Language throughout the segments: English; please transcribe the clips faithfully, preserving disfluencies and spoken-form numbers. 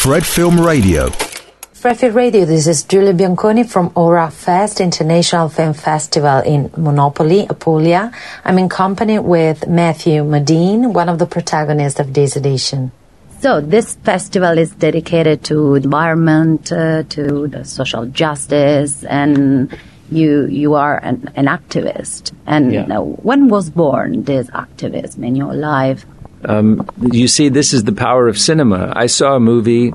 Fred Film Radio. Fred Film Radio, this is Giulia Bianconi from Aura Fest, International Film Festival in Monopoli, Apulia. I'm in company with Matthew Modine, one of the protagonists of this edition. So this festival is dedicated to environment, uh, to the social justice, and you you are an, an activist. And yeah. uh, when was born this activism in your life? Um, you see, this is the power of cinema. I saw a movie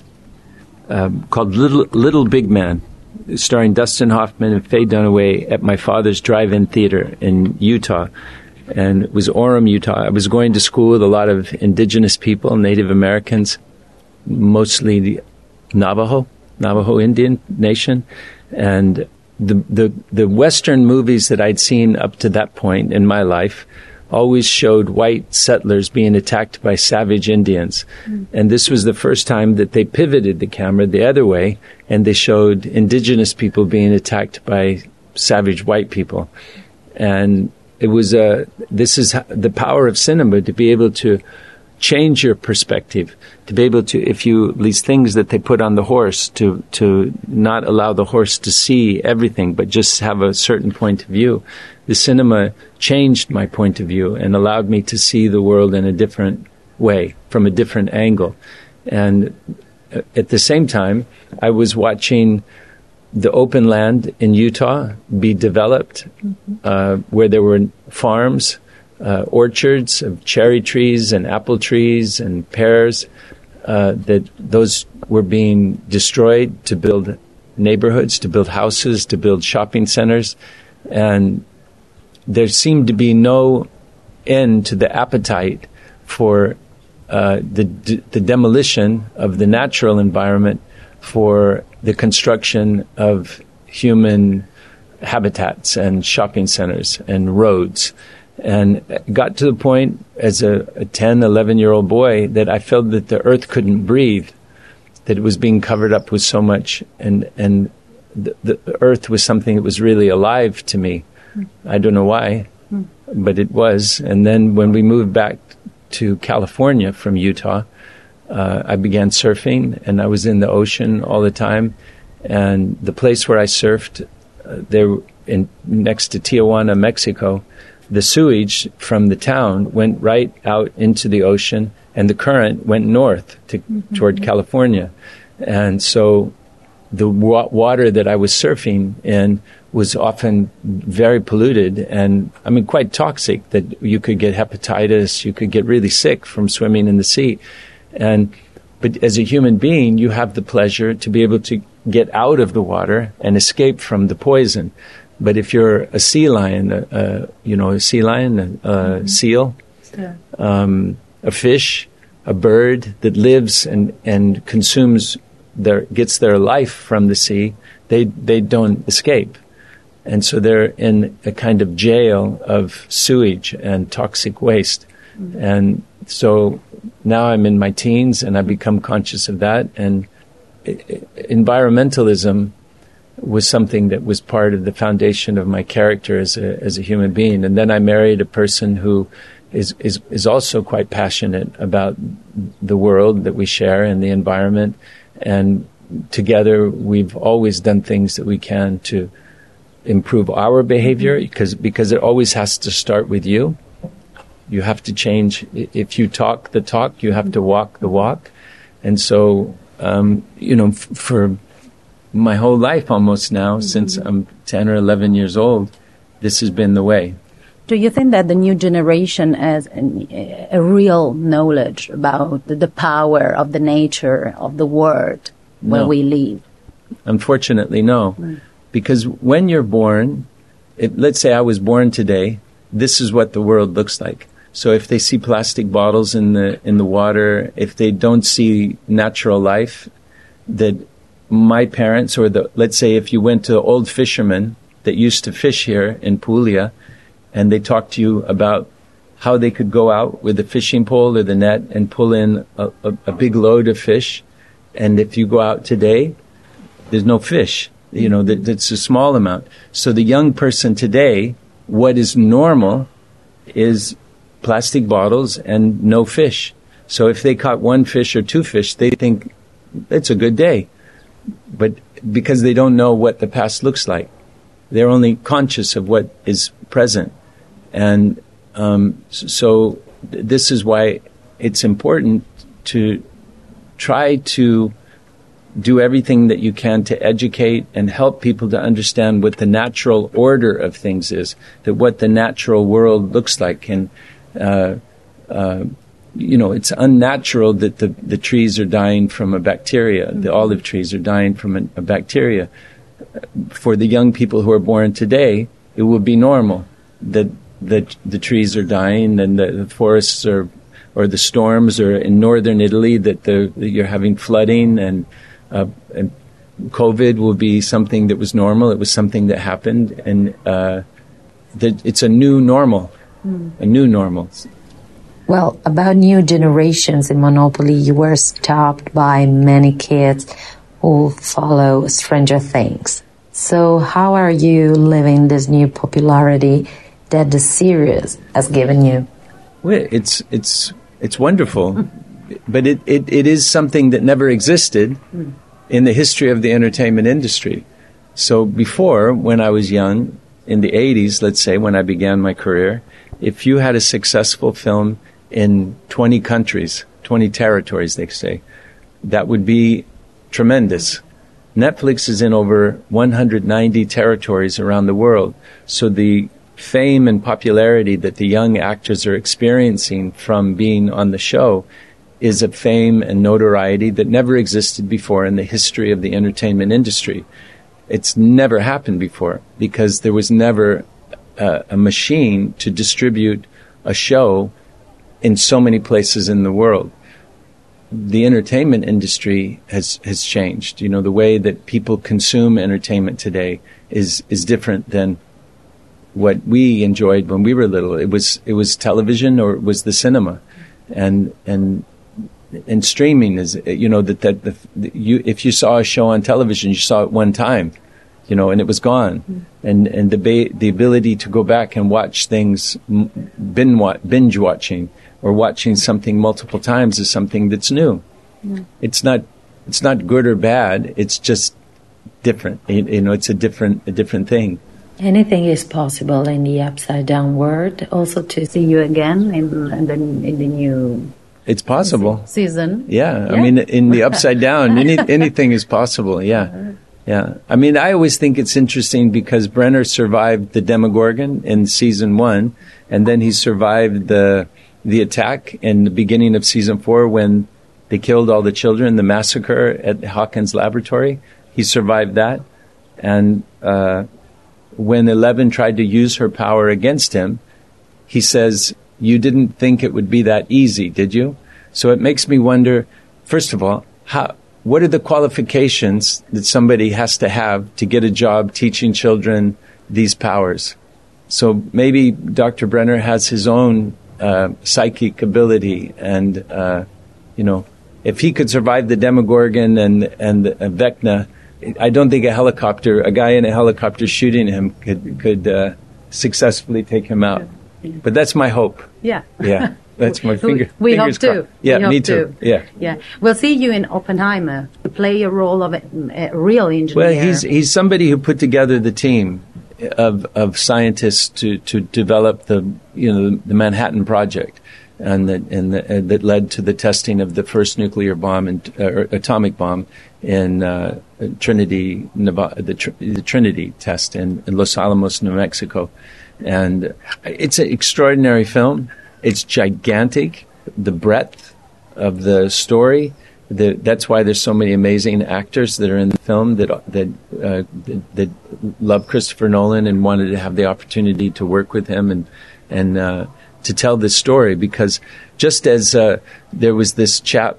uh, called Little Little Big Man, starring Dustin Hoffman and Faye Dunaway at my father's drive-in theater in Utah. And it was Orem, Utah. I was going to school with a lot of indigenous people, Native Americans, mostly the Navajo, Navajo Indian nation. And the, the, the Western movies that I'd seen up to that point in my life always showed white settlers being attacked by savage Indians. Mm. And this was the first time that they pivoted the camera the other way, and they showed indigenous people being attacked by savage white people. And it was a, this is the power of cinema, to be able to change your perspective, to be able to, if you, these things that they put on the horse, to, to not allow the horse to see everything, but just have a certain point of view. The cinema changed my point of view and allowed me to see the world in a different way, from a different angle. And at the same time, I was watching the open land in Utah be developed, mm-hmm. uh, where there were farms, uh, orchards of cherry trees and apple trees and pears, uh, that those were being destroyed to build neighborhoods, to build houses, to build shopping centers. And there seemed to be no end to the appetite for uh, the, d- the demolition of the natural environment for the construction of human habitats and shopping centers and roads. And it got to the point as a, a ten, eleven-year-old boy that I felt that the earth couldn't breathe, that it was being covered up with so much, and, and the, the earth was something that was really alive to me. Mm. I don't know why, mm. but it was. And then when we moved back to California from Utah, Uh, I began surfing, and I was in the ocean all the time. And the place where I surfed, uh, there in next to Tijuana, Mexico, the sewage from the town went right out into the ocean, and the current went north to, mm-hmm. toward California. And so the wa- water that I was surfing in was often very polluted and, I mean, quite toxic, that you could get hepatitis, you could get really sick from swimming in the sea. And but as a human being, you have the pleasure to be able to get out of the water and escape from the poison. But if you're a sea lion, uh, uh, you know, a sea lion, a, a mm-hmm. seal, yeah. um, a fish, a bird that lives and, and consumes their gets their life from the sea, they they don't escape, and so they're in a kind of jail of sewage and toxic waste, mm-hmm. and so. Now I'm in my teens, and I become conscious of that. And environmentalism was something that was part of the foundation of my character as a as a human being. And then I married a person who is is is also quite passionate about the world that we share and the environment. And together, we've always done things that we can to improve our behavior, because because it always has to start with you. You have to change. If you talk the talk, you have to walk the walk. And so, um, you know, f- for my whole life almost now, mm-hmm. since I'm ten or eleven years old, this has been the way. Do you think that the new generation has a, a real knowledge about the, the power of the nature of the world where no. we live? Unfortunately, no. Mm. Because when you're born, it, let's say I was born today, this is what the world looks like. So if they see plastic bottles in the in the water, if they don't see natural life, that my parents, or the let's say if you went to old fishermen that used to fish here in Puglia, and they talked to you about how they could go out with the fishing pole or the net and pull in a, a, a big load of fish, and if you go out today, there's no fish. You know, that, that's a small amount. So the young person today, what is normal is plastic bottles and no fish. So if they caught one fish or two fish, they think it's a good day. But because they don't know what the past looks like, they're only conscious of what is present. And um, so this is why it's important to try to do everything that you can to educate and help people to understand what the natural order of things is, that what the natural world looks like. And, uh, uh, you know, it's unnatural that the, the trees are dying from a bacteria. Mm-hmm. The olive trees are dying from a, a bacteria. For the young people who are born today, it will be normal that that the trees are dying and the, the forests are, or the storms, or in northern Italy that, the, that you're having flooding, and, uh, and COVID will be something that was normal. It was something that happened, and uh, that it's a new normal, mm. a new normal. Well, about new generations in Monopoly, you were stopped by many kids who follow Stranger Things. So how are you living this new popularity that the series has given you? Well, it's it's it's wonderful, but it, it, it is something that never existed in the history of the entertainment industry. So before, when I was young, in the eighties, let's say, when I began my career, if you had a successful film in twenty countries, twenty territories, they say, that would be tremendous. Netflix is in over one hundred ninety territories around the world. So the fame and popularity that the young actors are experiencing from being on the show is a fame and notoriety that never existed before in the history of the entertainment industry. It's never happened before because there was never uh, a machine to distribute a show in so many places in the world. The entertainment industry has, has changed. You know, the way that people consume entertainment today is, is different than what we enjoyed when we were little. It was, it was television, or it was the cinema. And, and, and streaming is, you know, that, that, the, the, you, if you saw a show on television, you saw it one time, you know, and it was gone. Mm. And, and the, ba- the ability to go back and watch things, binge, binge watching, or watching something multiple times is something that's new. Yeah. It's not, it's not good or bad. It's just different. You, you know, it's a different, a different thing. Anything is possible in the upside down world. Also to see you again in, in the in the new. It's possible. Season. Yeah, yeah. I mean, in the upside down, any, anything is possible. Yeah, yeah. I mean, I always think it's interesting because Brenner survived the Demogorgon in season one, and then he survived the. the attack in the beginning of season four when they killed all the children, the massacre at Hawkins Laboratory. He survived that. And uh, when Eleven tried to use her power against him, he says, you didn't think it would be that easy, did you? So it makes me wonder, first of all, how, what are the qualifications that somebody has to have to get a job teaching children these powers? So maybe Doctor Brenner has his own Uh, psychic ability, and uh, you know, if he could survive the Demogorgon and and uh, Vecna, I don't think a helicopter, a guy in a helicopter shooting him, could could uh, successfully take him out. Yeah. But that's my hope. Yeah, yeah, that's my finger. We, we fingers hope too. crossed. Yeah, we me hope too. too. Yeah, yeah. We'll see you in Oppenheimer. You play a role of a, a real engineer. Well, he's he's somebody who put together the team of of scientists to, to develop the you know the Manhattan Project, and that and, the, and that led to the testing of the first nuclear bomb and uh, atomic bomb in uh, Trinity, Nevada, the, tr- the Trinity test in, in Los Alamos, New Mexico, and it's an extraordinary film. It's gigantic, the breadth of the story. The, that's why there's so many amazing actors that are in the film that that, uh, that that love Christopher Nolan and wanted to have the opportunity to work with him and and uh, to tell this story. Because just as uh, there was this chap,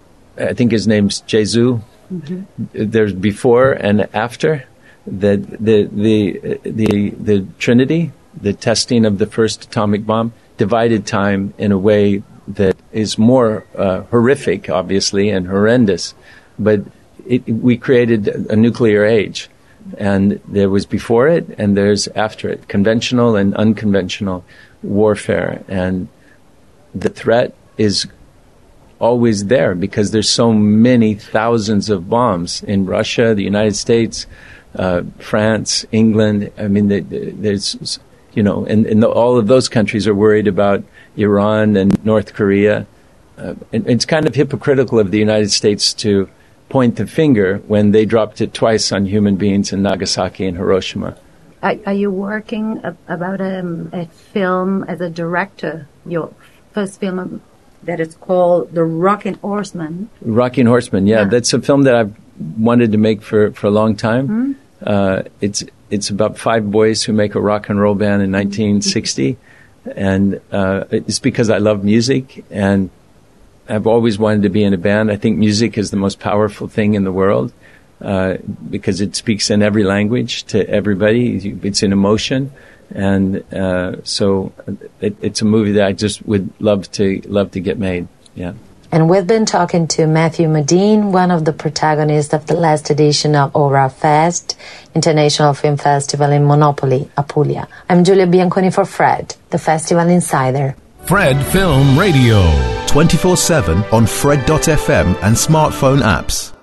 I think his name's Jesu. Mm-hmm. There's before and after that the the the the Trinity, the testing of the first atomic bomb, divided time in a way that is more uh, horrific, obviously, and horrendous. But it, we created a nuclear age. And there was before it, and there's after it, conventional and unconventional warfare. And the threat is always there because there's so many thousands of bombs in Russia, the United States, uh, France, England. I mean, there's, you know, and, and the, all of those countries are worried about Iran and North Korea. Uh, and it's kind of hypocritical of the United States to point the finger when they dropped it twice on human beings in Nagasaki and Hiroshima. Are, are you working a, about a, a film as a director? Your first film that is called The Rocking Horseman. Rocking Horseman, yeah, yeah. That's a film that I've wanted to make for, for a long time. Mm-hmm. Uh, it's it's about five boys who make a rock and roll band in nineteen sixty. And uh, it's because I love music, and I've always wanted to be in a band. I think music is the most powerful thing in the world uh, because it speaks in every language to everybody. It's an emotion. And uh, so it, it's a movie that I just would love to love to get made. Yeah. And we've been talking to Matthew Modine, one of the protagonists of the last edition of Aura Fest, International Film Festival in Monopoli, Apulia. I'm Giulia Bianconi for Fred, the Festival Insider. Fred Film Radio. twenty-four seven on Fred dot f m and smartphone apps.